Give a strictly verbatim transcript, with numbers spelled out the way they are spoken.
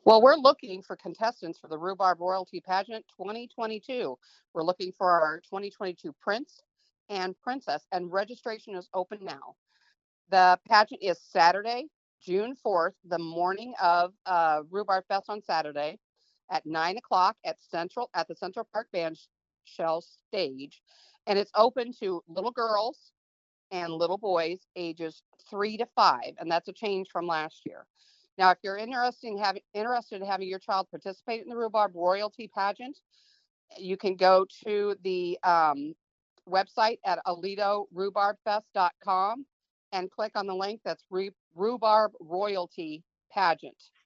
Well, we're looking for contestants for the Rhubarb Royalty Pageant twenty twenty-two. We're looking for our twenty twenty-two Prince and Princess, and registration is open now. The pageant is Saturday, June fourth, the morning of uh, Rhubarb Fest on Saturday at nine o'clock at Central at the Central Park Band Shell stage, and it's open to little girls and little boys ages three to five, and that's a change from last year. Now, if you're interested in having interested in having your child participate in the Rhubarb Royalty Pageant, you can go to the um, website at aledo rhubarb fest dot com and click on the link that's Rhubarb Royalty Pageant.